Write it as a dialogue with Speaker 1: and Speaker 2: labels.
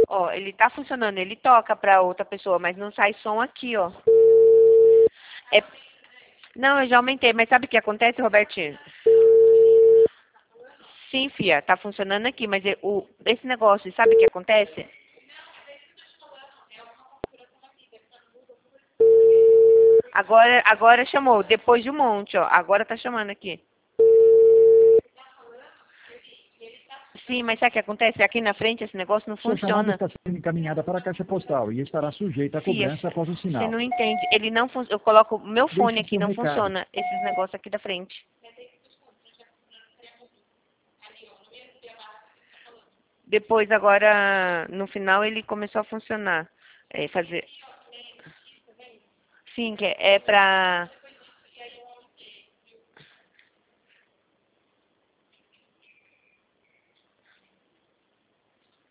Speaker 1: Ó, ele tá funcionando, ele toca pra outra pessoa, mas não sai som aqui, ó. É... Não, eu já aumentei, mas sabe o que acontece, Robertinho? Sim, fia, tá funcionando aqui, mas esse negócio, sabe o que acontece? Agora chamou, depois de um monte, ó. Agora tá chamando aqui. Sim, mas sabe o que acontece? Aqui na frente esse negócio não
Speaker 2: Sua chamada
Speaker 1: funciona.
Speaker 2: está sendo encaminhada para a caixa postal e estará sujeita à
Speaker 1: Fia,
Speaker 2: cobrança após o
Speaker 1: você
Speaker 2: sinal.
Speaker 1: não entende. Ele não Eu coloco o meu fone
Speaker 2: Deixe
Speaker 1: aqui,
Speaker 2: seu
Speaker 1: não
Speaker 2: recado.
Speaker 1: funciona. Esses negócios aqui da frente. Depois, agora, no final, ele começou a funcionar. É, fazer. Sim, que é pra